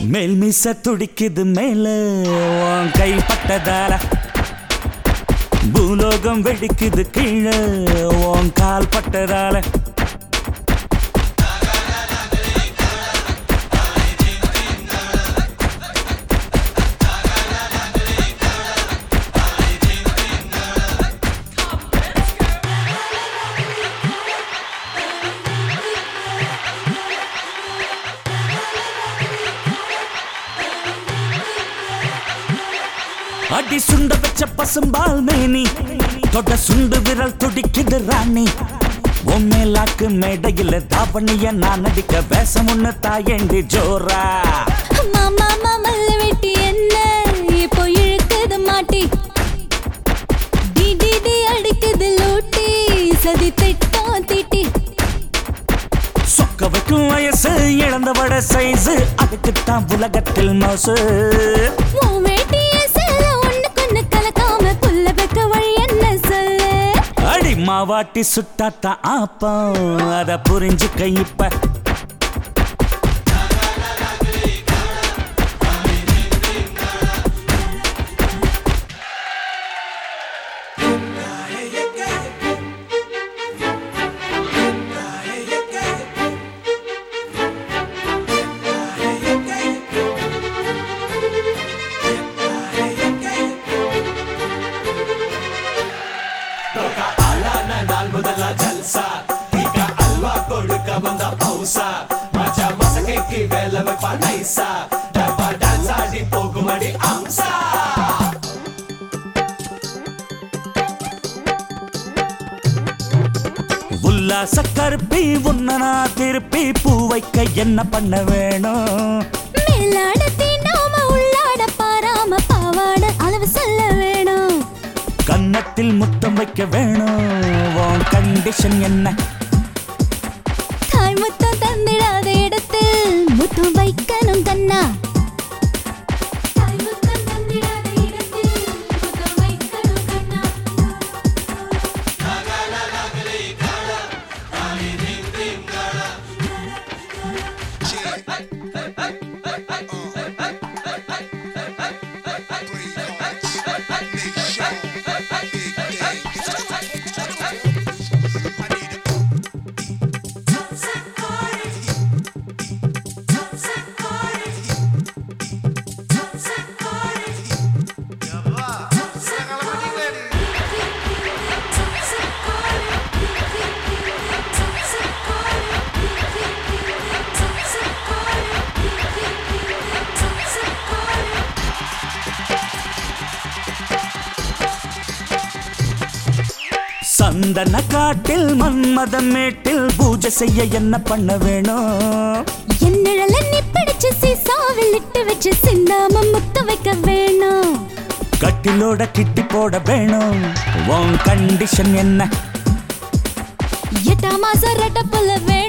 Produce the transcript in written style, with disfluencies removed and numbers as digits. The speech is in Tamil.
மேல் மீச துடிக்குது மேல உன் கை பட்டதால பூலோகம் வெடிக்குது கீழே உன் கால் பட்டதால அடி சுண்ட வச்ச பசும்பால் மேனி தொட சுண்டு விரல் துடிக்குது ராணி உண்மையிலாக்கு மேடையில் தாவணிய நான் நடிக்க வேஷம் ஒண்ணு தாயண்டி ஜோரா மாமா மாமல்ல வெட்டி என்ன இப்போ இழுக்குது மாட்டி டி டி டி அடிக்குது லூட்டி சதி திட்டம் தீட்டி சொக்க வைக்கும் வயசு இழந்த வட சைஸு அதுக்குத்தான் உலகத்தில் மோசு மாவாட்டி சுட்டாத்தா ஆப்பம் அத புரிஞ்சுக்க இப்ப உல்லாச கருப்பி உன்னனா திருப்பி பூ வைக்க என்ன பண்ண வேணும் மேலாடத்தி நாம உள்ளாட பாராம பாவாட அளவு சொல்ல வேணும் கன்னத்தில் முத்தம் வைக்க வேணும் உன் கண்டிஷன் என்ன தாய் முத்தம் தந்திடாத இடத்தில் முத்தம் வைக்கணும் கண்ணா சந்தன காட்டில் மன்மதம் மேட்டில் பூஜை செய்ய என்ன பண்ண வேணும் என்னழல நீ பிடிச்சு சீசாவில் இட்டு வச்சு சிந்தாம முத்த வைக்க வேணும் கட்டிலோட கிட்டி போட வேணும் உன் கண்டிஷன் என்ன 8 மாசம் ரெட்ட புள்ள